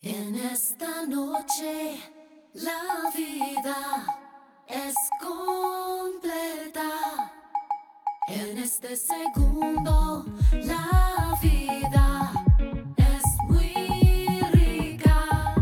En esta noche la vida es completa. En este segundo la vida es muy rica.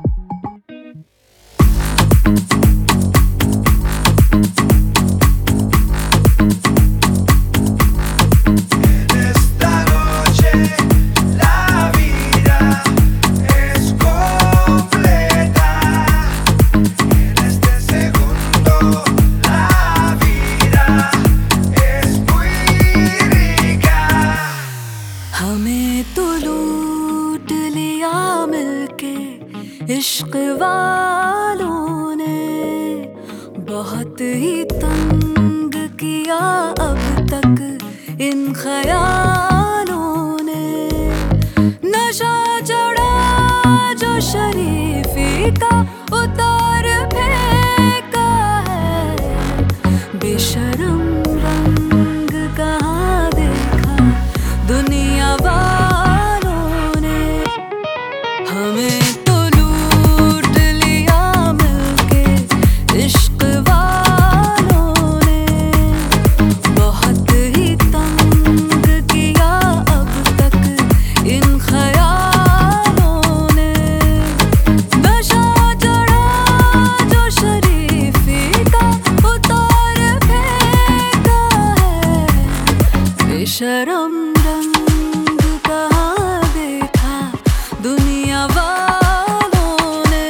En esta noche la vida es completa. En este segundo la vida es muy rica. हमें तो लूट लिया मिलके इश्क वालों ने, बहुत ही तंग किया अब तक इन ख्यालों ने। नशा चढ़ा जो शरीफी का उतार फेंका है, बेशरम रंग कहाँ देखा दुनिया वालों ने। हमें तो लूट लिया मिलके इश्क वालों ने, बहुत ही तंग किया अब तक इन ख्यालों ने। नशा चढ़ा जो शरीफी का उतार फेंका है, बेशरम रंग कहाँ देखा दुनिया वालों ने।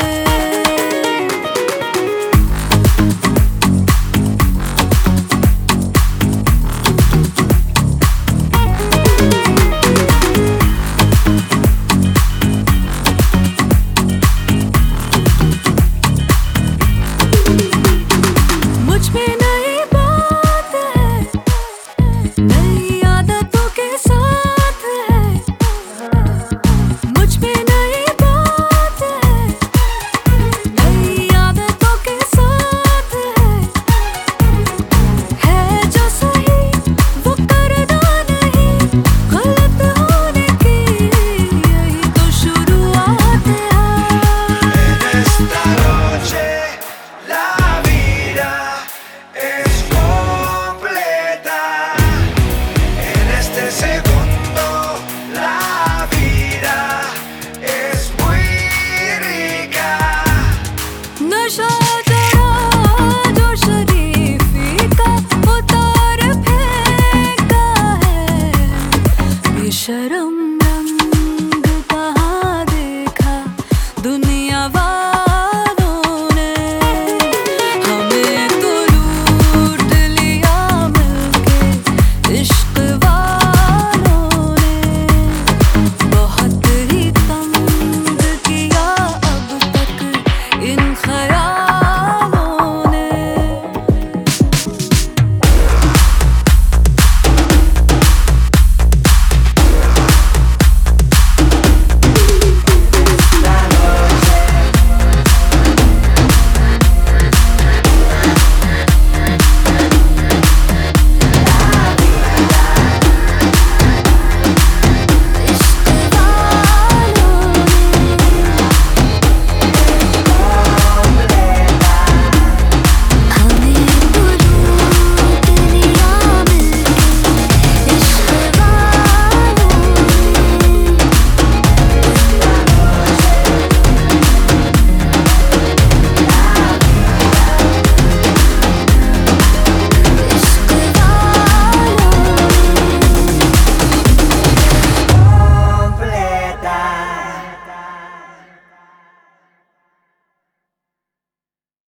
मुझ में नई बात है, नई आदतों के साथ है। मुझ में नई बात है, नई आदतों के साथ है जो सही वो करना नहीं, गलत होने की यही तो शुरुआत है। En esta noche la vida es completa. En este segundo la vida es muy rica. नशा